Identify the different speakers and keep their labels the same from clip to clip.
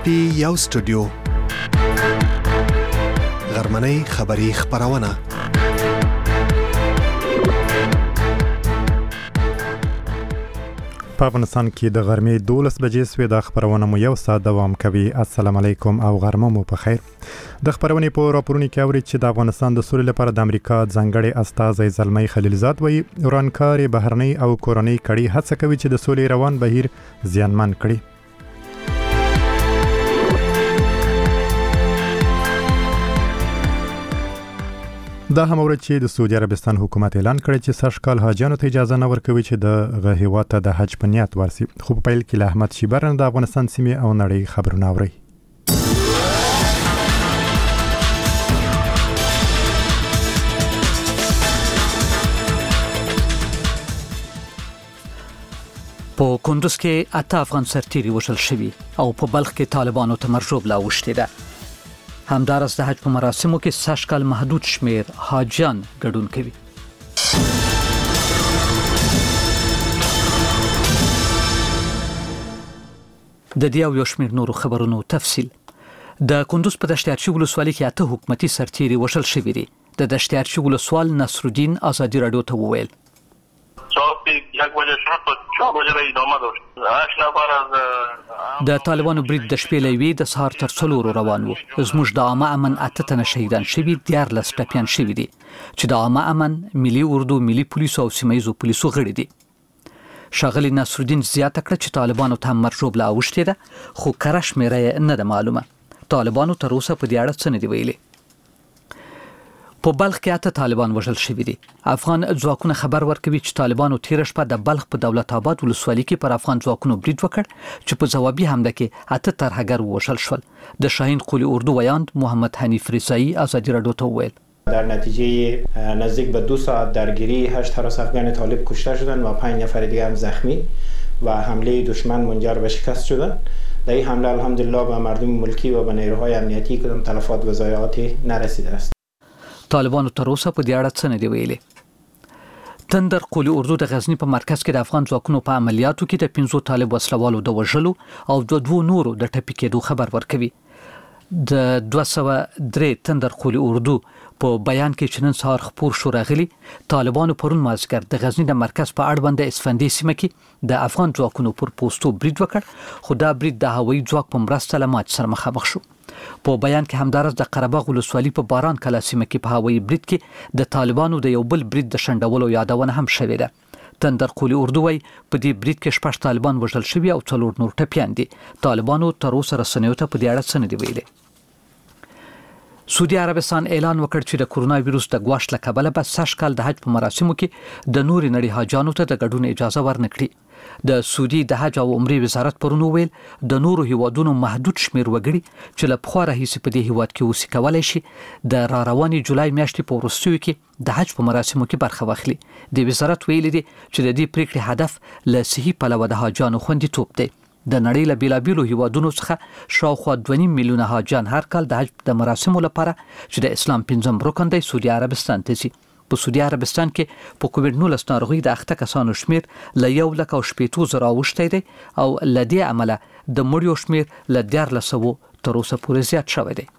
Speaker 1: ټي یو سټوډیو غرمنۍ خبری خبرونه
Speaker 2: په افغانستان کې د غرمې 12 بجې سوې د خبرونه مو یو ساعت دوام کوي. السلام علیکم او غرمه مو په خیر. د خبرونې په راپورونو کې اوري چې د افغانستان د سولې لپاره د امریکا ځانګړي استازی زلمی خلیلزاد وایي ورانکار بهرنۍ او کورنۍ کړي هڅه کوي چې د سولې روان بهیر زیانمن کړي. دا هم اوري چې د سعودي عربستان حکومت اعلان کړی چې سږکال حاجیانو ته اجازه نه ورکوي چې د هیواد ته د حج په نیت ورسي. خو په پیل کې له احمد شیبرن د افغانستان سیمې او نړۍ خبرونه اوري.
Speaker 3: په کندوز کې 8 افغان سرتیري وژل شوي او په بلخ کې طالبانو ته مرجوب لا وشتي ده. همدارس د حج په مراسمو کې سږکال محدود شمیر حاجیان ګډون کوي. د دې او یو شمیر نورو خبرونو تفصیل. د کندوز په دشتیارچی ولسوالۍ کې 8 حکومتي سرتیري وژل شوي دي. د دشتیارچی ولسوال نصرالدین ازادي رادیو ته وویل د طالبانو برید د شپې لوي د سهار تر 4 روان وو. زموږ د عامه امن 8 تنه شهیدان شوي 14 ټپيان شوي دي چې د عامه امن ملي اردو ملي پولیسو او سیمایي پولیسو غړي دي. شاغلی نصرالدین زیاته کړ چې طالبانو ته مرجوب لا وشته ده خو کره شمیره نه ده معلومه. طالبانو تر اوسه په دې اړه څه نه دی ویلي. په بلخ کې 8 طالبان وژل شوي دي. افغان ځواکونه خبر ورکوي چې طالبانو تیر شپه د بلخ په دولت آباد ولسوالۍ کې پر افغان ځواکونو برید وکړ چې په ځوابي حمله کې 8 ترهګر وژل شول. د شاهین قلی اردو ویاند محمد حنیف رضایی ازادي رادیو ته وویل
Speaker 4: در نتیجه نزدیک به 2 ساعت درگیری 8 هراس افغان طالب کشته شدند و 5 نفر دیگه هم زخمی و حمله دشمن منجر به شکست شدند. در این حمله الحمدلله به مردم ملکی و به نیروهای امنیتی کدام تلفات و ضایعاتی نرسیده است.
Speaker 3: طالبانو تر اوسه په دې اړه څه نه دی ویلي. تندر قلی اردو د غزنی په مرکز کې د افغان ځواکونو په عملیاتو کې د 15 طالب وسلوالو د وژلو او د 2 نورو د ټپي کېدو خبر ورکوي. د 203 تندر قلی اردو په بیان کې چې نن سهار خبر شو راغلي طالبانو پرون مازیګر د غزنی د مرکز په اړوند اسفندې سیمه کې د افغان ځواکونو پر پوسټو برید وکړ خو دا برید د هوایي ځواک په مرسته له مات سره مخامخ شو. په بیان کې همدارس د قرهباغ ولسوالۍ په باران کلا سیمه کې په هوایي برید کې د طالبانو د یو بل برید د شنډولو یادونه هم شوې ده. تندر قلی اردو وای په دې برید کې 6 طالبان وژل شوي او 4 نور ټپيان دي. طالبانو تر اوسه رسنیو ته په دې اړه څه نه دی ویلي. سعودي عربستان اعلان وکړ چې د کورونا وایروس د غواش له کبله به سږکال د حج په مراسمو کې د نوري نړۍ حاجانو ته د ګډون اجازه ورنکړي. د سعودي د حج او عمرې وزارت پرون ویل د نورو هیوادونو محدود شمیر وګړي چې له پخوا راهیسې په دې هیواد کې اوسې کولای شي د را روانې جولای میاشتې په وروستیو کې د حج په مراسمو کې برخه واخلي. د وزارت ویل دي چې د دې پریکړې هدف له صحي پلوه د حاجانو خوندیتوب دی. د نړۍ له بیلابیلو هیوادونو څخه شاوخوا 2.5 میلیونه حاجان هر کال د حج د مراسمو لپاره چې د اسلام 5م رکن دی سعودي عربستان ته ځي. په سعودي عربستان کې په کووډ-19 ناروغي د 8 کسانو شمیر له 1,80,000 اوښتی دی او له دې عمله د مړیو شمیر له 1400 تر اوسه پورې زیات شوی دی.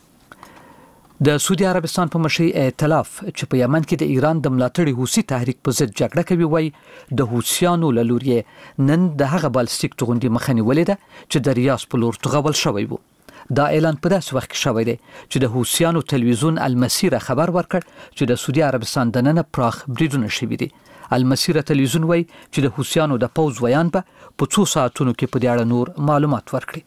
Speaker 3: د سعودي عربستان په مشرۍ ائتلاف چې په یمن کې د ایران د ملاتړي حوثي تحریک په ضد جګړه کوي وای د حوثیانو له لوري نن د هغه بالستیک توغندي مخنیولې ده چې د ریاض په لور توغول شوی وو. دا اعلان په داسې وخت کې شوی دی چې د حوثیانو تلویزیون المسیره خبر ورکړ چې د سعودي عربستان دننه پراخ بریدونه شوي دي. المسیره تلویزیون وای چې د حوثیانو د پوز ویان به په 2 ساعتونو کې په دې اړه نور معلومات ورکړي.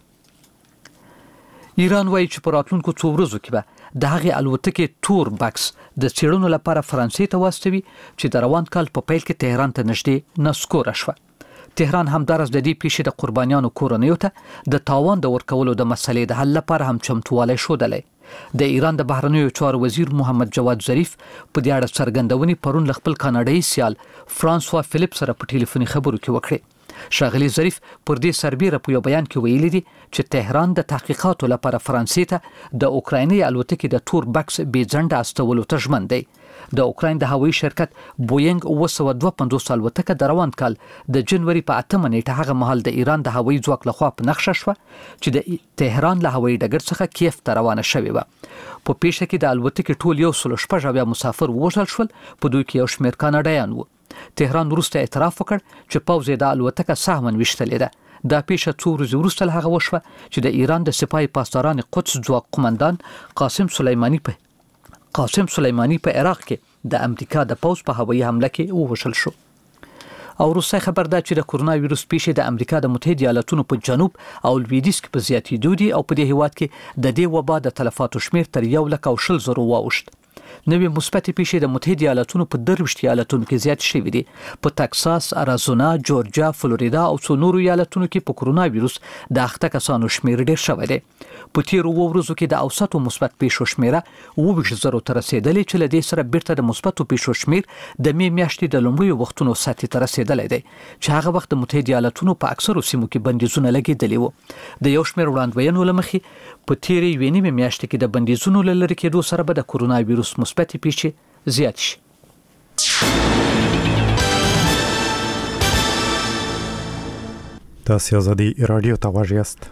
Speaker 3: ایران وای چې په راتلونکو 2 ورځو کې به د هغې الوتکې تور بکس د څېړنو لپاره فرانسې ته واستوي چې د روان کال په پیل کې تهران ته نږدې نسکوره شوه. تهران همدارس د دې پیښې د قربانیانو کورنیو ته د تاوان د ورکولو د مسلې د حل لپاره هم چمتووالی ښودلی. د ایران د بهرنیو چارو وزیر محمد جواد ظریف په دې اړه څرګندونې پرون له خپل کاناډایي سیال فرانسوا فلیپ سره په ټلیفوني خبرو کې وکړې. شاغلی ظریف پر دې سربېره په یو بیان کې ویلي دي چې تهران د تحقیقاتو لپاره فرانسې ته د اوکرایني الوتکې د تور بکس بې ځنډه استولو ته ژمن دی. د اوکراین د هوایي شرکت بوینګ 952 الوتکه د روان کال د جنوري په 8 نیټه هغه مهال د ایران د هوایي ځواک لخوا په نقشه شو چې د تهران له هوایي ډګر څخه کیف ته روانه شوې و. په پیښه کې د الوتکې ټول 116 مسافر وژل شول، په دوی کې یو شمېر کاناډایان وو. تهران وروسته اعتراف وکړ چې پوځ یې د الوتکه سهمن وشتلې ده. دا پیښه څو ورځې وروسته له هغه وشوه چې د ایران د سپاه پاسداران قدس ځواک قومندان قاسم سلیمانی په عراق کې د امریکا د پوځ په هوایي حمله کې ووژل شو. او روسي خبر ده چې د کورونا وایروس پیښې د امریکا د متحده ایالاتونو په جنوب او لویدیځ کې په زیاتېدو دي او په دې هیواد کې د دې وبا د تلفاتو شمیر تر 1,20,000 واوښت. نوې مثبتې پیښې د متحده ایالاتونو په 23 ایالتونو کې زیات شوې دي. په تکساس، اریزونا، جورجیا، فلوریدا او څو نورو ایالتونو کې په کورونا وایروس د اخته کسانو شمیر ډېر شوی دی. په تیرو ورځو کې د اوسطو مثبت پیښو شمیره 20,000 ته رسیدلې چې له دې سره بیرته د مثبتو پیښو شمیر د می میاشتې د لومړیو وختونو سطح ته رسیدلی دی چې هغه وخت د متحده ایالتونو په اکثرو سیمو کې بندیزونه لګېدلي وو. د یو شمیر وړاندوینو له مخې په تیرې یوې نیمې میاشتې کې د بندیزونو له لرې کېدو سره به د کورونا وایروس مثبت پیښې زیات شي.
Speaker 2: تاسو آزادي رادیو ته غواړئ یاست.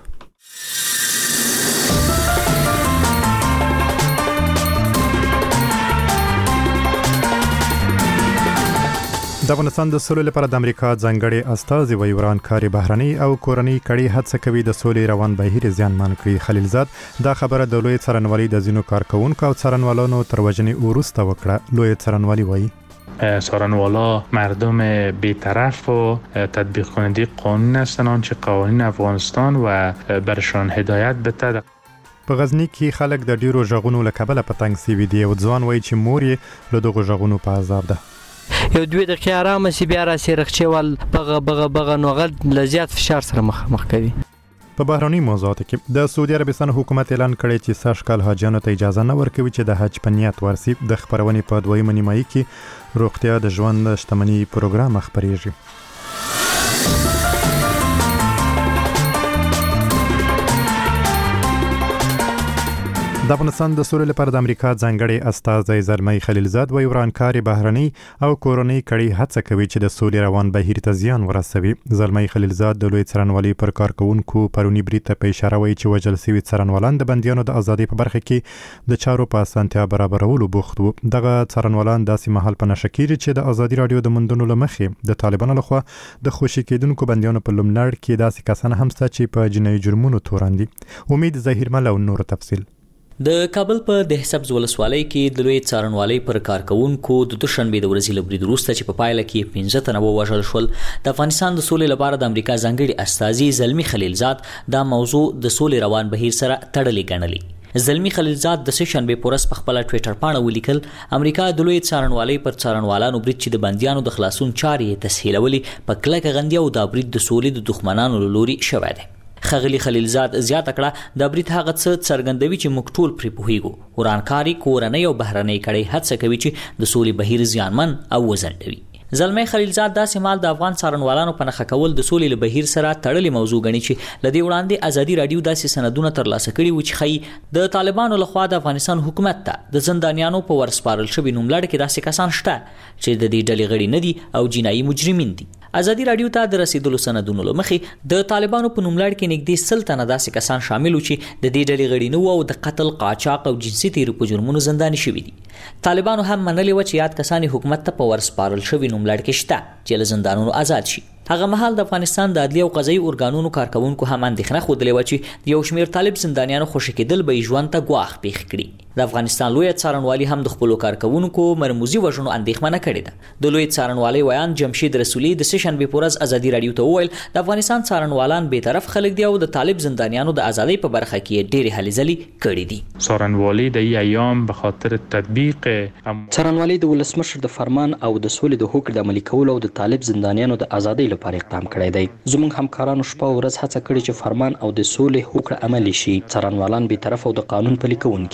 Speaker 2: د افغانستان د سولې لپاره د امریکا ځانګړي استازي و ورانکاري بهرني او کورنۍ کړي هڅه کوي د سولې روان بهیر زیانمن کړي. خلیلزاد دا خبره د لوی څارنوالي د ځینو کارکونکو او څارنوالانو تر وژنې وروسته وکړه. لوی څارنوالي وایي
Speaker 5: څارنوالا مردم بی‌طرف و تطبیق کننده قانون هستند آنچه قوانین افغانستان و برشان هدایت بده.
Speaker 2: په غزنی کې خلک د ډیرو ژغونو له کبله په تنګ سوي دي او ځوان وایي چې مور یې له دغو ژغونو په عذاب ده.
Speaker 6: یو دوی دقیقې آرامه سي بیا راسي رخچېوال بغه نو غل لزیات فشار سره مخ کوي.
Speaker 2: په بهرني موضوعاتو کې د سعودي عربستان حکومت اعلان کړی چې سږ کال حاجیانو ته اجازه نه ورکوي چې د حج په نیت ورسي. د خبرونې په دویمه نیمایي کې روغتیا د ژوند شتمنۍ پروګرام خبرېږي. د افغانستان د سولې لپاره د امریکا ځانګړي استازی زلمی خلیلزاد و ورانکاري بهرني او کورنۍ کړي هڅه کوي چې د سولې روان بهیر ته زیان ورسوي. زلمی خلیلزاد د لوی څارنوالۍ پر کارکونکو پرونی برید ته په اشاره وایي چې وژل شوي څارنوالان د بندیانو د ازادۍ په برخه کې د چارو په اسانتیا برابرولو بوخت وو. دغه څارنوالان داسې مهال په نشه کېږي چې د ازادي رادیو د موندنو له مخې د طالبانو لخوا د خوشي کېدونکو بندیانو په لومړ کې داسې کسان هم شته چې په جنایي جرمونو تورن دي. امید ظهیرمل او نور تفصیل.
Speaker 7: د کابل په دهسبز ولسوالۍ کې د لوی څارنوالۍ پر کارکونکو د دوشنبه د ورځې لبرید وروسته چې په پایله کې 15 تنه ووژل شول. د افغانستان د سولې لپاره د امریکا ځانګړي استازي زلمی خلیلزاد دا موضوع د سولې روان بهیر سره تړلې ګڼلې. زلمی خلیلزاد د سشنبه پورس په خپل ټوئیټر باندې ولیکل امریکا د لوی څارنوالۍ پر څارنوالانو برید چې د بندیانو د خلاصون چارې تسهیلولې په کلکه غندي او د برید د سولې د دښمنانو لوري شوی دی. خغلی خلیلزاد زیاته کړه د برید هغه څه څرګندوي چې موږ ټول پرې پوهیږو. ورانکاري کورنۍ او بهرنۍ کړي هڅه کوي چې د سولې بهیر زیانمن او وزندوي. زلمی خلیلزاد داسې مال د افغان څارنوالانو په نخښه کول د سولې له بهیر سره تړلې موضوع ګڼي چې لدې وړاندې ازادي رادیو داسې سندونه ترلاسه کړي و چې خی د طالبانو لخوا د افغانستان حکومت ته د زندانیانو په ورسپارل شوي نوملړ کې داسې کسان شته چې د دې ډلې غړي نه دي او جنایي مجرمین دي. ازادي رادیو ته د رسیدلو سندونو له مخې د طالبانو په نوملړ کې نږدې 100 تنه داسې کسان شامل و چې د دې ډلې غړي نه وو او د قتل، قاچاق او جنسي تیرو په جرمونو زنداني شوي دي. طالبانو هم منلي و چې یاد کسان حکومت ته په ورسپارل شوي نوملړ کې شته چې له زندانونو آزاد شي. هغه مهال د افغانستان د عدلي او قضایي ارګانونو کارکونکو هم اندېښنه خوده لري چې یو شمېر طالب زندانیانو خوشی کېدل به ژوند ته ګواښ پیښ کړي. د افغانستان لوی څارنوالي هم د خپل کارکونکو مرموزي وژنو اندېښمنه کړې ده. د لوی څارنوالي ویان جمشید رسولي د سشنبه پورز ازادي رادیو ته وویل د افغانستان څارنوالان به طرف خلک دی او د طالب زندانیانو د ازادۍ په برخه کې ډېری هلې ځلې کړې دي.
Speaker 5: څارنوالي د ایام به خاطر تطبیق
Speaker 6: څارنوالي د ولسمشر د فرمان او د سولې د حکم د عملي کولو او د طالب زندانیانو د ازادۍ لپاره اقدام کړی دی. زموږ همکارانو شپه او ورځ هڅه کړې چې فرمان او د سولې حکم عملي شي. څارنوالان به طرف او د قانون پلي کوونکي دي.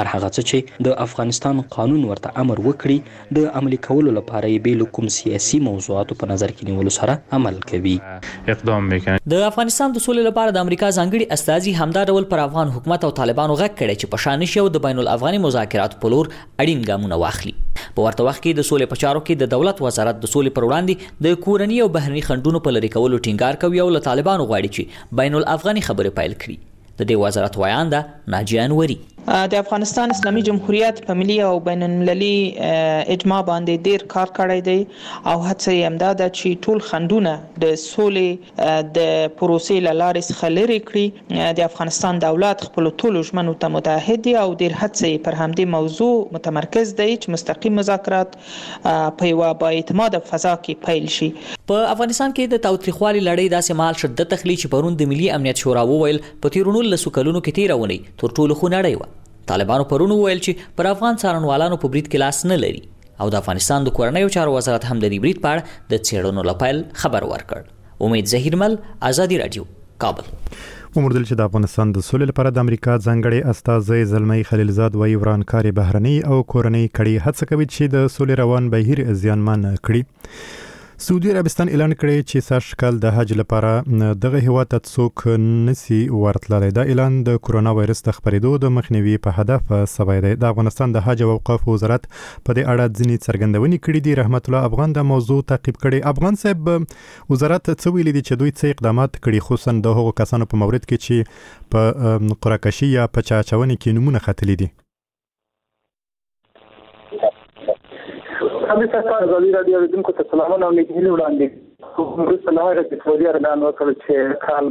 Speaker 6: هر هغه څه چې د افغانستان قانون ورته امر وکړي د عملي کولو لپاره یې بیل کوم سیاسي موضوعاتو په نظر کې نیولو سره عمل کوي.
Speaker 5: اقدام میکنه.
Speaker 7: د افغانستان د سولې لپاره د امریکا ځانګړي استازي همدا ډول پر افغان حکومت او طالبانو غږ کړی چې په شان شي او د بین الافغاني مذاکراتو په لور اړین ګامونه واخلي. په ورته وخت کې د سولې په چارو کې د دولت وزارت د سولې پر وړاندې د کورني او بهرني خنډونو په لرې کولو ټینګار کوي او له طالبانو غواړي چې بین الافغاني خبرې پیل کړي. د دې وزارت وایانده ناجیه انوري
Speaker 8: د افغانستان اسلامي جمهوریت په ملي او بین المللي اجماع باندې ډیر کار کړی دی او هڅه یې همدا ده چې ټول خنډونه د سولې د پروسې له لارې څخه لرې کړي. د افغانستان دولت خپل ټولو ژمنو ته متعهد دی او ډیر هڅه پر همدې موضوع متمرکز دی چې مستقیم مذاکرات په یوه بااعتماده فضا کې پیل شي.
Speaker 7: په افغانستان کې د تاوتریخوالي لړۍ داسې مهال شدت تخلي چې پرون د ملي امنیت شورا وویل په تیرونو لسو کلونو کې تیرونی تر ټولو خو نړۍ و. طالبانو پرون وویل چې پر افغان څارنوالانو په برید کې لاس نه لري او د افغانستان د کورنیو چارو وزارت هم د دې برید په اړه د څېړنو لپاره خبر ورکړ. امید ظهیرمل، آزادي رادیو، کابل.
Speaker 2: ومردل چې د افغانستان د سولې لپاره د امریکا ځانګړي استازی زلمی خلیلزاد وایي ورانکاري بهرني او کورنۍ کړي هڅه کوي چې د سولې روان بهیر زیانمن کړي. سعودي عربستان اعلان کړی چې سږکال د حج لپاره دغه هیواد ته څوک نسی ورتللی. دا اعلان د کرونا وایرس د خپرېدو د مخنیوي په هدف سوی دی. د افغانستان د حج او اوقاف وزارت په دې اړه ځینې څرګندونې کړې دي. رحمت الله افغان د موضوع تعقیب کړي. افغان صاحب، وزارت څه ویلي دي چې دوی څه اقدامات کړي خصوصا د هغو کسانو په مورد کې چې په قرعه‌کشي یا په چاچونې کې نمونه ختلي دي؟
Speaker 9: حمید صاحب، ازادي رادیو اوریدونکو ته سلامونه او نیکي وړاندې. وروسته له هغه چې سعودي عرب اعلان وکړ چې کال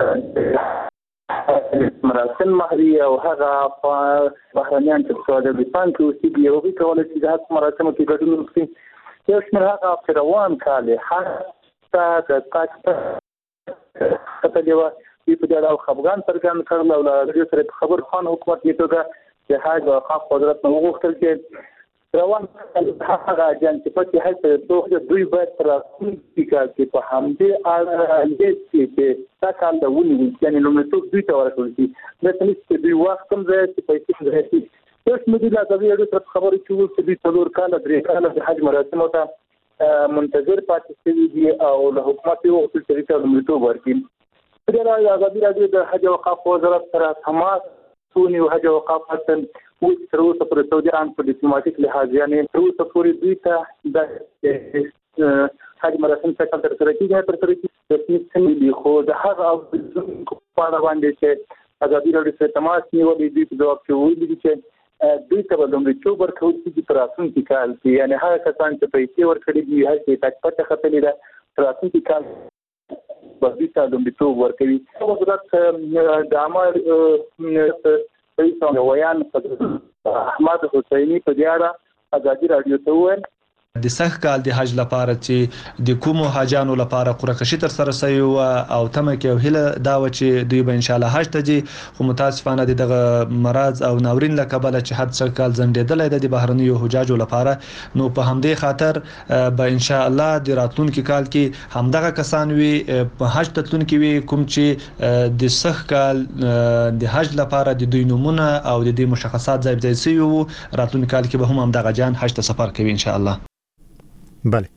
Speaker 9: به مراسم مهري او هغه بهرنیان چې په سعودي عربستان کې اوسېږي هغوی کولی شي د حج مراسمو کې ګډون وکړي. یو شمېر هغه په روان کال یې حج ته د تګ کتلې وه، دوی په دې اړه خفګان څرګند کړل او له دې سره په خبر خان حکومت په توګه د حج او اوقاف وزارت نه وغوښتل چې روان هغه اجنټ چې پکې هڅه دوی باید تر راتلونکي کال کې په همدې اړه چې دا کال د ونیول یعنې لومړیتوب دوی ته ورکړل شي. داسې نه چې دوی وخت هم ځای چې پیسې هم ځای شي. اوس مدیر له ازادي راډیو سره خبرې چې وو چې دوی 4 کاله 3 کاله د حج مراسمو ته منتظر پاتې شوي دي او له حکومت یې وغوښتل چې دوی ته لومړیتوب ورکړي. په دې اړه ازادي راډیو د حج او اوقاف وزارت سره تماس ونیو. حج او اوقاف تر اوسه پر سعودي عرب په ډیپلوماټیک لحاظ یعنې تر اوسه پورې دوی ته د حج مراسم څخه ترسره کېږي رسمي څه دي، خو د هغه اوسېدونکو په اړه باندې چې ازادي راډیو سره تماس نیولی دوی په ځواب کې ویلي دي چې دوی ته به لومړیتوب ورکول کېږي په راتلونکي کال کې. یعنې هغه کسان چې پیسې ورکړي دي حج ته تګ پته ختلې ده په راتلونکي کال به دوی ته لومړیتوب ورکوي. وزارت د عامه رئیس ویان احمد حسیني په دې اړه ازادي راډیو ته وویل
Speaker 10: د سږکال د حج لپاره چې د کومو حاجانو لپاره قرعه‌کشي تر سره شوې وه او تمه کې او هیله دا وه چې دوی به انشاءالله حج ته ځي، خو متاسفانه د دغه مرض او ناورین له کبله چې حج سږکال ځنډېدلی دی د بهرنیو حجاجو لپاره، نو په همدې خاطر به انشاءالله د راتلونکي کال کې همدغه کسان وي په حج ته تلونکي وي کوم چې د سږکال د حج لپاره د دوی نومونه او د دې مشخصات ځای ځای شوي وو. راتلونکي کال کې به هم همدغه جان حج ته سفر کوي انشاءالله.
Speaker 2: بله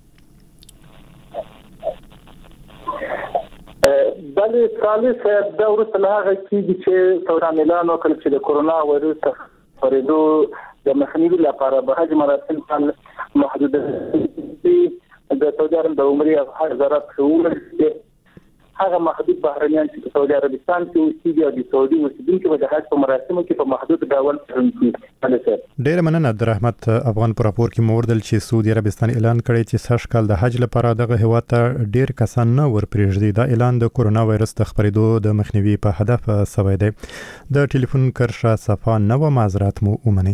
Speaker 9: ثالث دا وروسته له هغه کېږي چې سعودیان اعلان وکړ چې د کرونا وایرس خپرېدو د مخنیوي لپاره به حج مراسم محدود دي. د سعودي عرب د عمرې او حج وزارت وویل هغه محدود بهرنیان چې په سعودي عربستان کې اوسېږي او د سعودي اوسېدونکي به د حج په مراسمو کې په محدود ډول څرګندېږي.
Speaker 2: ډېره مننه عبدالرحمت افغان. په راپور کې مو وردل چې سعودي عربستان اعلان کړی چې سږکال د حج لپاره دغه هیواد ته ډېر کسان نه ورپرېږدي. دا اعلان د کرونا وایرس د خپرېدو د مخنیوي په هدف سوی دی. د ټلیفون کرښه صفا نه وه، معذرت مو ومنئ.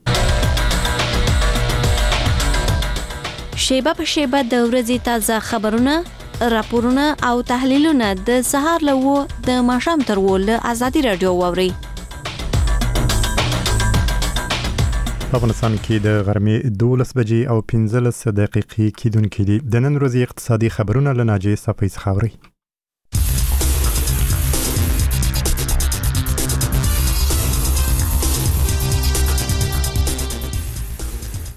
Speaker 11: شیبه په شیبه د ورځې تازه خبرونه، راپورونه او تحلیلونه د سهار له 9 د ماښام تر 10 له ازادي راډیو واورئ.
Speaker 2: په افغانستان کې د غرمې 12 بجې او 15 دقیقې کېدونکې دي. د نن ورځې اقتصادي خبرونه له ناجیې صفۍ څخه اورئ.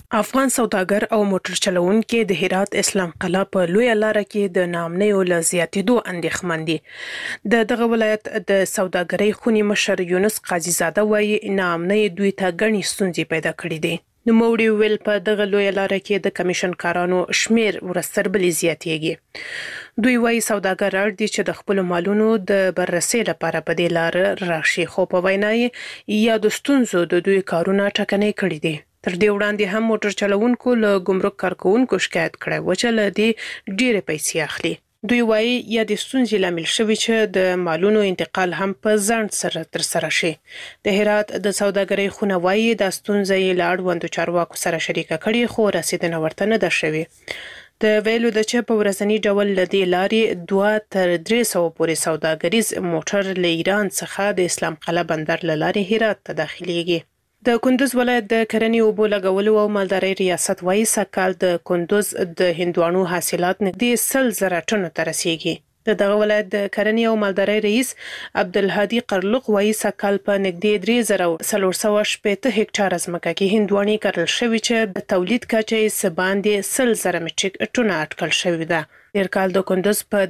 Speaker 12: افغان سوداګر او موټر چلوونکي د هرات اسلام قلعه په لوی لار کې د نامنیو لزیاتېدو اندېښمن دي. دغه ولایت د سوداګرۍ خونی مشر یونس قاضي زاده وایي نامنی دوی ته غني ستونزې پیدا کړې دي. نو موړي ویل په دغه لوی لار کې د کمیشن کارانو شمیر ورستر بلی زیاتېږي. دوی وایي سوداګر اړ دي چې د خپل مالونو د بررسي لپاره په دې لار راشي، خو په وینای یا د ستونزو د دوی کارونه ټکنۍ کړې دي. تر دې وړاندې هم موټر چلوونکو له ګمرک کارکونکو شکایت کړی و چې له دې ډېرې پیسې اخلي. دوی وایي یا د ستونزې لامل شوی چې د مالونو انتقال هم په ځنډ سره ترسره شي. د هرات د سوداګرۍ خونه وایي د ستونزې یې له اړوندو چارواکو سره شریکه کړې، خو رسیدنه ورته نه ده شوې. د ویلو د چې په ورځنی ډول له دې لارې 2 تر 300 پورې سوداګریز موټر له ایران څخه د اسلام قلعه بندر له لارې هرات ته داخليږي. د کندوز ولایت د کرنې اوبو لګولو او مالدارۍ ریاست وایي سږ د کندوز د هندوانو حاصلات نږدې 100,000 ټنو ته رسیږي. دغه ولایت د کرنې او مالدارۍ رئیس عبدالهادي قرلق وایي سږ په نږدې 3,480 هکټاره ځمکه کې هندوانې کرل شوي چې د تولید کچه یې څه باندې 100,000 مټریک ټنه اټکل شوې ده. تیر کال د کندوز په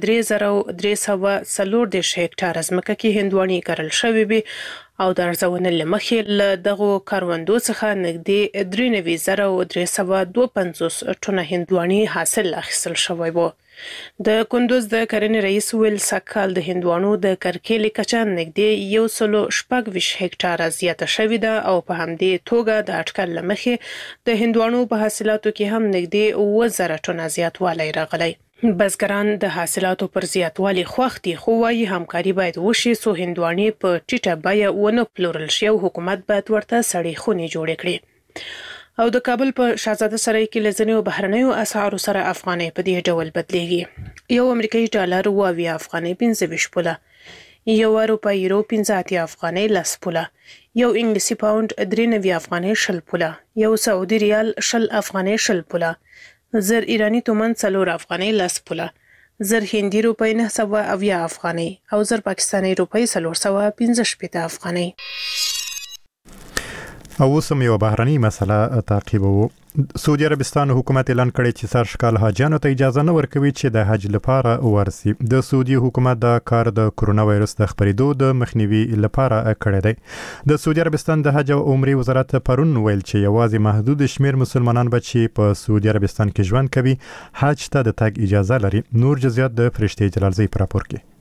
Speaker 12: 3,340 هکټاره ځمکه کې هندوانې کرل شوې وي او د ارزونې لمخې له دغو کاروندو څخه نږدې 93,352 ټنه هندوانې حاصل اخیستل شوی وو. د کندوز د کرنې رئیس ویل سږ د هندوانو د کرکیلې کچه نږدې 126 هکټاره زیاته شوې ده او په همدې توګه د اټکل لمخې د هندوانو په حاصلاتو کې هم نږدې 1000 ټنه زیاتوالی راغلی. بزګران د حاصلاتو پر زیاتوالي خوښ دي، خو وايي همکاري باید وشي څو هندوانې په ټیټه بیه ونه پلورل شي او حکومت باید ورته سړې خونې جوړې کړي. او د کابل په شاهزاده سرای کې لزنیو بهرنیو اسعارو سره افغانۍ په دې ډول بدلیږي. یو امریکایي ډالر 22 افغانۍ 25 پوله، یو اروپایي یورو 85 افغانۍ 10 پوله، یو انګلیسي پاوند 93 افغانۍ 20 پوله، یو سعودي ریال 20 افغانۍ 20 پوله، زر ایرانی تومن 4 افغانۍ 10 پوله، زر هندي روپۍ 970 افغانۍ او زر پاکستاني روپۍ 415 افغانۍ.
Speaker 2: او سم یو بهرنی مسله تعقیبو. سعودي عربستان حکومت اعلان کړی چې سرشکال حاجیانو ته اجازه نه ورکوي چې د حج لپاره ورسي. د سعودي حکومت دا کار د کرونا وایرس د خپرېدو د مخنیوي لپاره کړی دی. د سعودي عربستان د حج او عمرې وزارت پرون ویل چې یوازې محدود شمیر مسلمانان به چې په سعودي عربستان کې ژوند کوي حج ته د تګ اجازه لري. نور جزئیات د فرشتي جلالزی پر راپور کې.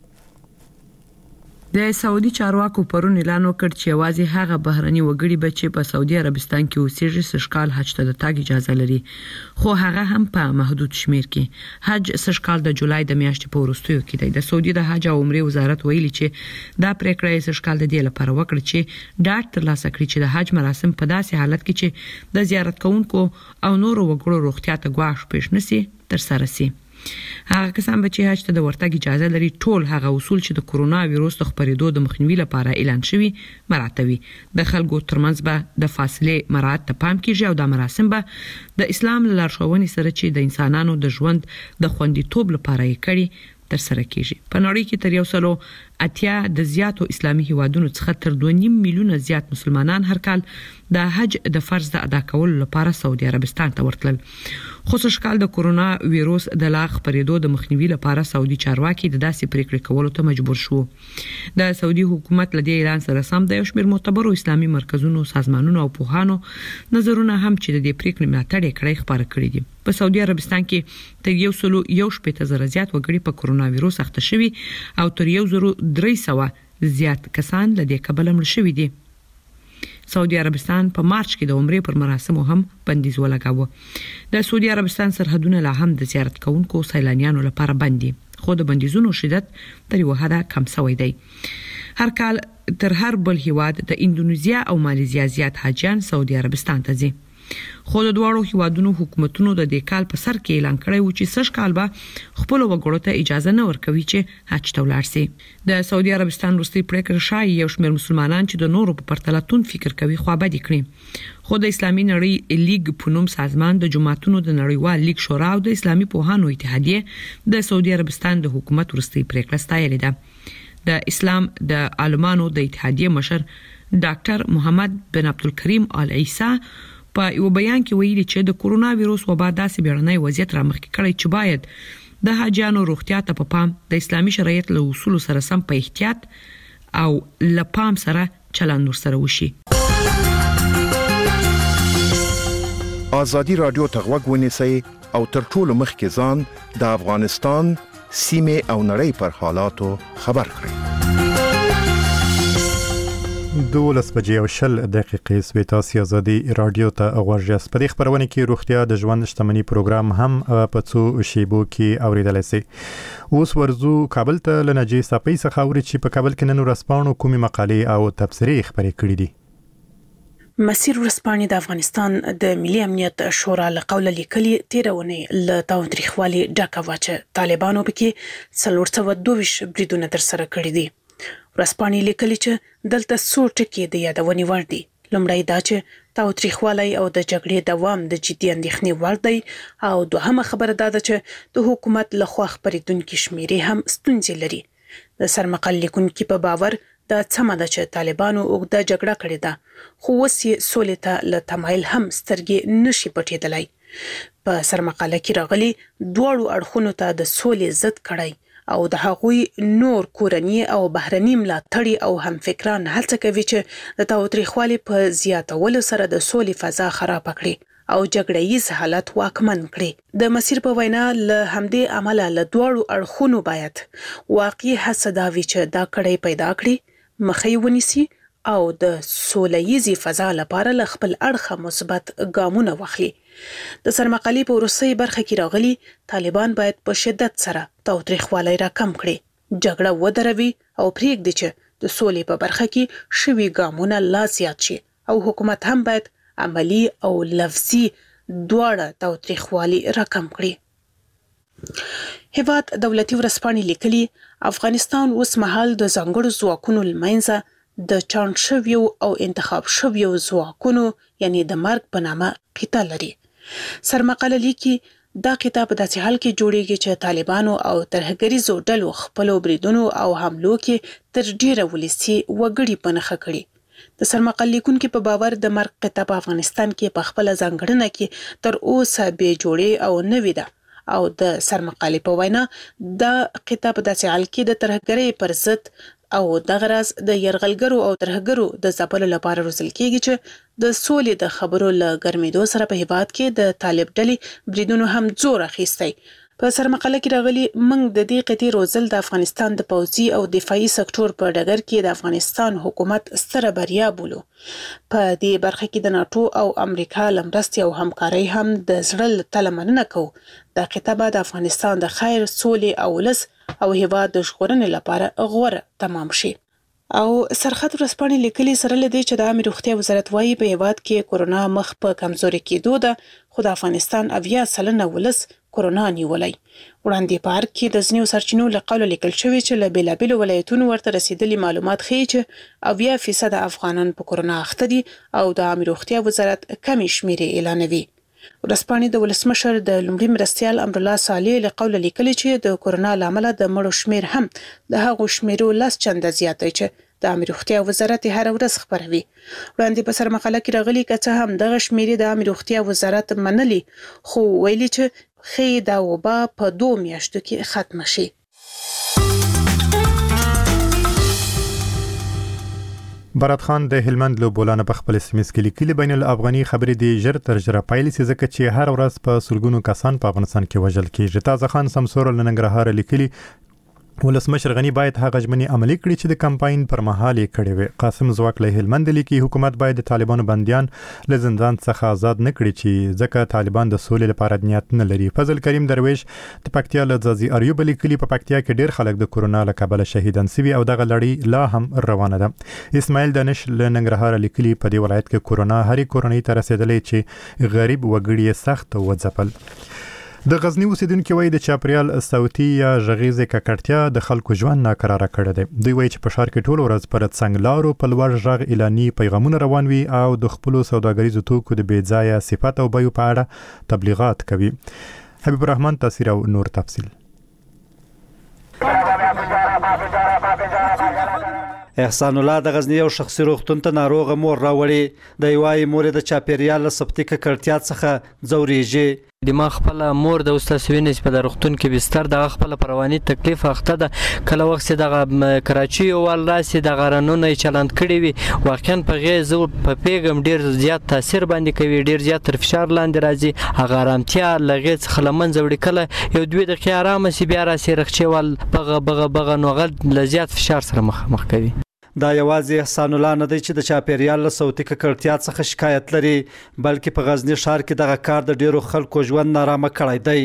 Speaker 13: د سعودي چارواکو پرون اعلان وکړ چې یوازې هغه بهرني وګړي به چې په سعودي عربستان کې اوسېږي سږکال حج ته د تګ اجازه لري، خو هغه هم په محدود شمیر کې. حج سږکال د جولای د میاشتې په وروستیو کې دی. د سعودي د حج او عمرې وزارت ویلي چې دا پریکړه یې سږکال د دې لپاره وکړه چې ډاډ ترلاسه کړي چې د حج مراسم په داسې حالت کې چې د زیارت کوونکو او نورو وګړو روغتیا ته ګواښ پیښ نشي ترسره شي. هغه کسان چې حج ته د ورتګ اجازه لري ټول هغه اصول چې د کرونا وایرس د خپرېدو د مخنیوي لپاره اعلان شوی مراعاتوي. د خلکو ترمنځ به د فاصله مراعات ته پام کیږي او د مراسم به د اسلام لارښوونې سره چې د انسانانو د ژوند د خوندیتوب لپاره یې کړي ترسره کیږي. په نړۍ کې تر 180 د زیاتو اسلامي هیوادونو څخه تر 2.5 میلیونه زیات مسلمانان هر کال د حج د فرض د ادا کولو لپاره سعودي عربستان ته ورتلل. خصوص کال د کرونا وایرس د لاغ پرېدو د مخنیوي لپاره سعودي چارواکي د داسې پریکړې کولو ته مجبور شو. د سعودي حکومت له دې اعلان سره سم د یو شمېر معتبرو اسلامي مرکزونو، سازمانونو او پوهانو نظرونه هم چې د دې پریکړې ملاتړ کړي خبره کړې دي. په سعودي عربستان کې تر 1.1 زیات وګړي په کرونا وایرس اخته شوي او تر 1,300 زیات کسان له دې کبله مړ شوي دي. سعودي عربستان په مارچ کې د عمرې پر مراسمو هم بندیز ولګاوه. د سعودي عربستان سرحدونه لا هم د زیارت کوونکو سیلانیانو لپاره بند دي، خو د بندیزونو شدت تر یو حده کم شوی دی. هر کال تر هر بل هیواد د اندونیزیا او مالیزیا زیات حاجیان سعودي عربستان ته ځي. خو د دواړو هیوادونو حکومتونو د دې کال په سر کې اعلان کړی و چې سږکال به خپل وګړو ته اجازه نه ورکوي چې حج ته ولاړ شي. د سعودي عربستان وروستي پریکړه شایي یو شمېر مسلمانان چې د نورو په پرتله تون فکر کوي خوابدي کړي. خو د اسلامي نړۍ لیگ په نوم سازمان د جماعتونو د نړیوال لیگ شورا او د اسلامي پوهانو اتحادیه د سعودي عربستان د حکومت وروستي پریکړه ستایلې ده. د اسلام د عالمانو د اتحادیه مشر ډاکټر محمد بن عبدالکریم آل عیسی په یو بیان کې ویلي چې د کورونا وایروس وبا داسې بیړنی وضعیت رامخکې کړی چې باید د حاجیانو روغتیا ته په پام د اسلامي شریعت له اصولو سره سم په احتیاط او لپام سره چلند ورسره وشي.
Speaker 14: آزادی رادیو ته غوږ ونیسئ او تر ټولو مخکې ځان د افغانستان سیمې او نړۍ پر حالاتو خبر کړئ. 12:10 سوي تاسو آزادی رادیو ته غوږ یاست. په دې خبرونه کې روغتیا د ژوند شتمنۍ پروګرام هم په څو شیبو کې اوریدل شي. اوس ورزو کابل ته لنجې صفای څخه اوري چې په کابل کې نن ورځپاڼو کومي مقالې او تبصرې خبرې کړې دي.
Speaker 12: مسیر ورسپانې د افغانستان د ملي امنیت شورا له قوله لیکلي تیرونه له تاوتریخوالي ډکه واچه طالبانو پکې 422 بریدونه تر سره کړی دي. ورسپانې لیکلي چې دلته څو ټکي د یادونې وړ دي. لومړی دا چې تاوتریخوالي او د جګړې دوام د جدي اندېښنې وړ دی او دوهمه خبره دا ده چې د حکومت لخوا خبرېدونکو شمیرې هم ستونزې لري. د سرمقال لیکونکو په باور دا سمه ده چې طالبانو اوږده جګړه کړې ده خو اوس یې سولې ته له تمایل هم سترګې نشي پټېدلی. په سرمقاله کې راغلي دواړو اړخونو ته د سولې ضد کړی او د هغوی نور کورنی او بهرني ملاتړي او همفکران هڅه کوي چې د تاوتریخوالي په زیاتولو سره د سولې فضا خراب کړي او جګړه‌ییز حالت واکمن کړي. د مسیر په وینا له همدې عمله له دواړو اړخونو باید واقعي هڅه دا وي چې دا کړی پیدا کړي مخې ونیسي او د سوله‌ییزې فضا لپاره له خپل اړخه مثبت ګامونه واخلي. د سرمقالې په وروستۍ برخه کې راغلي طالبان باید په شدت سره تاوتریخوالی راکم کړي، جګړه ودروي او پرېږدي چې د سولې په برخه کې شوي ګامونه لا زیات شي او حکومت هم باید عملی او لفظي دواړه تاوتریخوالی راکم کړي. هیواد دولتي ورسپانې لیکلي افغانستان اوس مهال د ځانګړو ځواکونو لمنځه د چاڼ شویو او انتخاب شویو ځواکونو یعنی د مرګ په نامه قطع لري. سرمقاله لیکي دا قطع په داسې حال کې جوړیږي چې طالبانو او ترهګریزو ډلو خپلو بریدونو او حملو کې تر ډیره ولسي وګړي په نښه کړي. د سرمقال لیکونکو په باور د مرګ قطع په افغانستان کې په خپل ځانګړنه کې تر اوسه به جوړې او نوې ده او د سرمقالې په وینا د قطع په داسې حال کې د ترهګرۍ پر ضد او د غرض د يرغلګرو او ترهګرو د ځپلو لپاره روزل کېږي چې د سولې د خبرو له ګرمېدو سره په هیواد کې د طالب ډلې بریدونو هم زور اخیستی. په سرمقاله کې راغلي موږ د دې قطعې روزل د افغانستان د پوځي او دفاعي سکتور په ډګر کې د افغانستان حکومت ستره بریا بولو. په دې برخه کې د ناتو او امریکا لمرستي او همکاري هم د زړه تل مننه کوو. د قطعه د افغانستان د خیر سولې او ولس او هیواد د ژغورنې لپاره غوره تمام شي. او سرخط ورسپانې لیکلي سره لدی چې د عامه روغتیا وزارت وايي په هیواد کې کورونا مخ په کمزوري کېدو ده خو د افغانستان 80% ولس کورونا نیولای. وړاندې په ارګ کې د ځینو سرچینو له قوله لیکل شوی چې له بیلابیلو ولایتونو ورته رسیدلي معلومات ښیي چې 80% افغانان په کورونا اخته دي او د عامه روغتیا وزارت کمی شمیرې اعلانوي. ورسپانې د ولسمشر د لومړي مرستیال امرالله صالح له قوله لیکلي چې د کورونا لامل د مړو شمیر هم د هغو شمیرو 10 چنده زیات دی چې د عامه روغتیا وزارت هر ورځ خبروي. وړاندې په سرمقاله کې راغلي چې هم دغه شمیرې د عامه روغتیا وزارت منلي خو ویلي چې خې دا وبا په 2 میاشتو کې ختم شي.
Speaker 2: برات خان د هلمند له بولانه په خپل سیمه کې لیکلي بین الافغاني خبرې دی ژر تر ژره پایلې سي ځکه چې هر ورځ په سلګونو کسان په افغانستان کې وژل کیږي. تازه خان سمسور له ننګرهار لیکلي ولسمشر غنی باید هغه ژمنې عملي کړي چې د کمپاین پر مهال یې کړې وي. قاسم زواک له هلمند لیکي حکومت باید د طالبانو بنديان له زندان څخه آزاد نه کړي چې ځکه طالبان د سولې لپاره نیت نه لري. فضل کریم درویش د پکتیا له ځاځي اریوب لیکلي په پکتیا کې ډیر خلک د کورونا له کبله شهیدان سوي او دغه لړۍ لا هم روانه ده. اسماعیل دانش له ننګرهار لیکلي په دې ولایت کې کورونا هرې کورنۍ ته رسیدلې چې غریب وګړي سخت وځپل. د غزنی اوسیدونکو وایي د چاپریال صوتي یا غږیزه ککړتیا د خلکو ژوند ناکراره کړی دی. دوی وایي چې په ښار کې ټول ورځ پر څنګلارو په لوړ غږ اعلاني پیغامونه روان وي او د خپل سوداګریزو توکو د بې ځایه صفات او بیو په اړه تبلیغات کوي. حبیب الرحمن تفسیر او نور تفصیل.
Speaker 15: احسان الله د غزنی یو شخصي روغتون ته ناروغه مور راوړي د یوای مور د چاپیریال له سپټي ککړتیا څخه ځوريږي.
Speaker 16: دماغ خپل مور د استاد سوینس په روغتون کې بستر د خپل پرواني تکلیف اخته ده کله وخت د کراچي او راسي د غرانونو چلند کړي وي واقعا په غیزو په پیغام ډیر زیات تاثیر باندې کوي ډیر زیات تر فشار لاندې راځي هغه آرامتیا لغې څخه لمن زوړي کله یو دوی دقیقې آرام سي بیا راسي رخچوال بغه نوغل لزیات فشار سره مخ کوي.
Speaker 15: دا یوازې احسان الله نه دی چې د چاپیریال له صوتي ککړتیا څخه شکایت لري بلکې په غزنی ښار کې دغه کار د ډیرو خلکو ژوند نارامه کړی دی.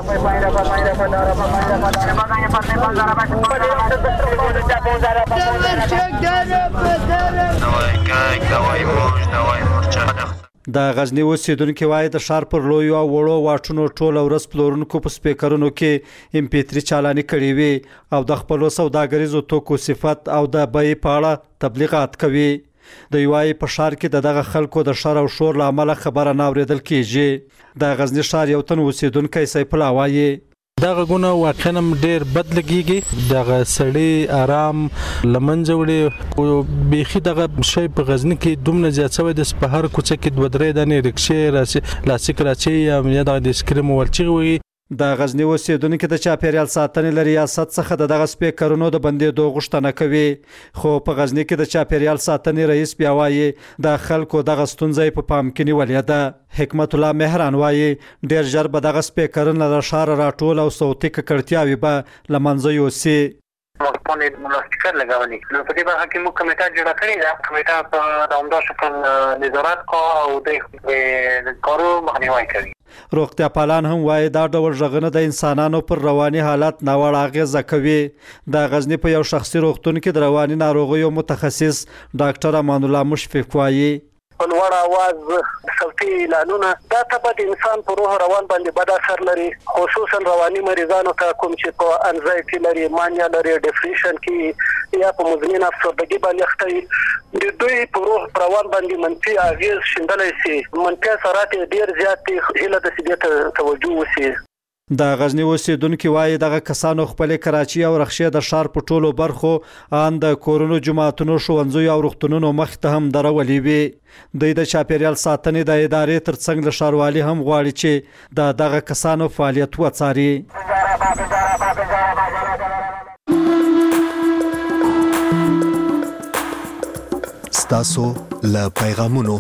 Speaker 15: د غزنی اوسیدونکو وایي د ښار پر لویو او وړو واټونو ټول ورځ پلورونکو په سپیکرونو کې MP3 چالانې کړي وي او د خپل سوداګریزو توکو صفت او د بیې په اړه تبلیغات کوي. د یوای په ښار کې دغه خلکو د شر او شور له امله خبره نه اوریدل کیږي. د غزنی ښار یو تن اوسیدونکو سیف الله وایي
Speaker 17: دا غونه واقعا ډیر بد لګیږي دغه سړی آرام لمنځه وړي او بيخي دغه شی په غزنی کې دومره زیات شوی د سپهر کوڅه کې دوه درې دانې رکشې راسي لاسیک راچي یا د اسکریم ولچي وي.
Speaker 15: د غزنی اوسیدونکو د چاپیریال ساتنې لري ریاست څخه دغه سپیکرونو د بندېدو غوښتنه کوي خو په غزنی کې د چاپیریال ساتنې رئیس بیا وایي د خلکو دغه ستونزې په پام کې نیولې ده. حکمت الله مهران وایي ډیر ژر به دغه سپیکرونه له ښار راټول او صوتي ککړتیاوي به لمنځه یوسي.
Speaker 18: مونږ ملاسټیکر لګولي نو په دې برخه کې موږ کمیټه جوړه کړې ده. کمیټه په دوامدار شکل نظارت کوي او د کارو مخنیوي کوي.
Speaker 15: روغتیا پالان هم وایي دا ډول ژغنه د انسانانو پر رواني حالت ناوړه اغیزه کوي. د غزنی په یو شخصي روغتون کې د رواني ناروغیو متخصص ډاکټر امان الله مشفق وایي
Speaker 18: لوړ आवाज صوتي اعلانونه دا ته د انسان په روح روان باندې بد اثر لري خصوصا رواني مریضانو ته کوم چې په انزایټي لري مانیا لري ډیپریشن کې یا په مزمن افسردګي باندې اخته د دوی په روح روان باندې منفي اغیز شیندلای شي منفي اثرات ډیر زیات هله د سیدت توجه وسی.
Speaker 15: د غزنی اوسیدونکو وایي دغه کسانو خپل کراچي او رخشه د ښار په ټولو برخو ان د کورونو جماعتونو ښوونځیو او روغتونونو مخ ته هم درولې وي. د چاپیریال ساتنې د ادارې ترڅنګ له ښاروالي هم غواړي چې دغه کسانو فعالیت وڅاري.
Speaker 1: ستاسو له پیغامونو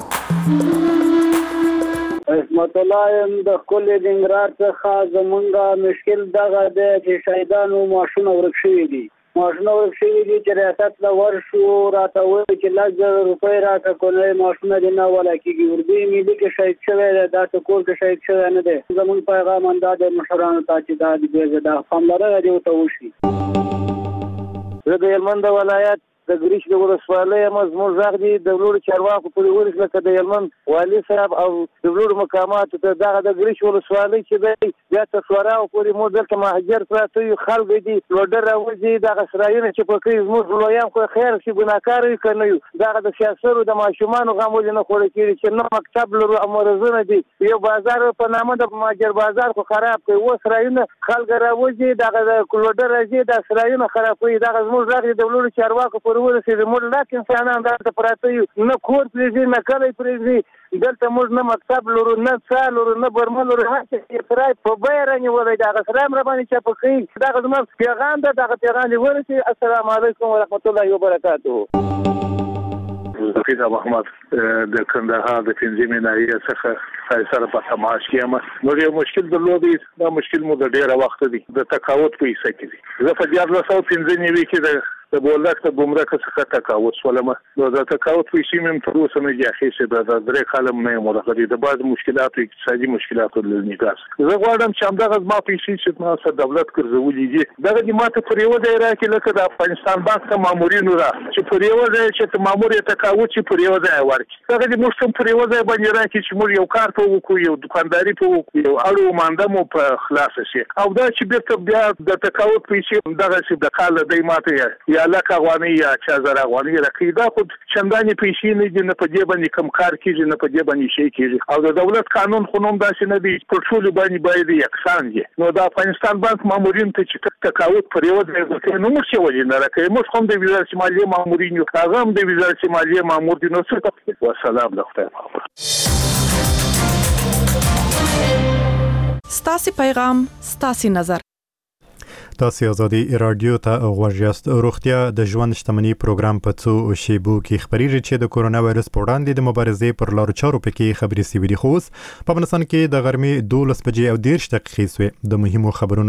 Speaker 19: رحمت الله د کل دنګرار څخه زمونږه مشکل دغه دی چې شهیدانو ماشونه ورک شوي دي چې ریاست له ورشو راته وایي چې 1,00,000 روپۍ راکړه کولای ماشونه دې نه ولا کېږي اردوی ملي کې شهید شوی دی دا ټکول کې شهید شوی نه دی. زمونږ پیغام دا د مشرانو ته چې دا د پاملرنه دې ورته وشي. زه د هلمند ولایت د ګریش د ولسوالۍ زموږ غږ دی د لوړو چارواکو پورې ورسېده لکه د هلمند والي صاحب او د لوړو مقاماتو ته دغه د ګریش ولسوالۍ چې دی بیا تر سوراو پورې موږ دلته مهاجر پراته یو خلک دي لوډر راوځي دغه سرایونه چې په کوي زموږ لویان خو خیر شي ګناهکار وي که نه یو دغه د سیاسرو د ماشومانو غم ولې نه خوړل کېږي چې نه مکتب لرو او مرزونه دي یو بازار په نامه د مهاجر بازار خو خراب کوي اوس سرایونه خلک راوځي دغه د لوډر راځي د سرایونه خرابوي دغه زموږ غږ د لوړو چارواکو پورې ورسېږي موږ لاک انسانان دلته پراته یو نه کور پرېږدي نه کلی پرېږدي دلته موږ نه مکتب لرو نه څاه لرو نه برمه لرو هر څه سرای په بیه رانیولی دغه سرای هم راباندې چاپه کوي دغه زما پیغام ده دغه پیغام دې ورسي. السلام علیکم ورحمت الله وبرکاته.
Speaker 20: زفید محمد د کندهار د پنځمې ناحیې څخه سره په تماس کې یم. نو یو مشکل درلودی دا مشکل مو د ډیره وخت دی د تقاوت په حصہ کې دی. زه په 1995 کې د بولدک ته ګمرک څخه تقاوت ولما نو د تقاوت په شي مم تر اوسه نه جاخې د درې کالم نه مرغلي د بعض مشکلات اقتصادي مشکلات لنیګاس. زه غواړم چې همدغه ما په شي چې تاسو دولت ګرځولې دي دغه د ماته پر یو ځای راکې لکه د افغانستان بانک ته مامورینو را چې پر یو ځای چې مامور تقاوت چې پر یو ځای ورکړي دغه د موږ پر یو ځای باندې راکې چې موږ یو کار په وکړو یو دکانداري په وکړو یو اړو مانده مو په خلاص شي او دا چې بیرته بیا د تقاوت په شي دغه چې د کال د ماته یا لکه افغانۍ یا 4000 افغانۍ راکړي دا خو چندانې پیسې نه دي، نه په دې باندې کم کار کیږي، نه په دې باندې شي کیږي. او د دولت قانون خو نوم داسې نه دی په ټول باندې باید یکسان دي. نو د افغانستان بانک مامورین ته چې تقاعد پر یو ځای ورته نو موږ ولې نه راکړي؟ موږ هم د وزارت مالیې مامورین یو، هغه هم د وزارت مالیې مامور دي. نو څه والسلام د خدای په امان.
Speaker 12: ستاسو پیغام ستاسو نظر.
Speaker 2: تاسو ازادي رادیو ته غوږ یاست. روغتیا د ژوند شتمنۍ پروګرام په څو شیبو کې خبرېږي چې د کورونا وایرس په وړاندې د مبارزې پر لارو چارو پکې خبرې سوي دي. خو په افغانستان کې د غرمې 12 بجې او 10 دقیقې د مهمو خبرونو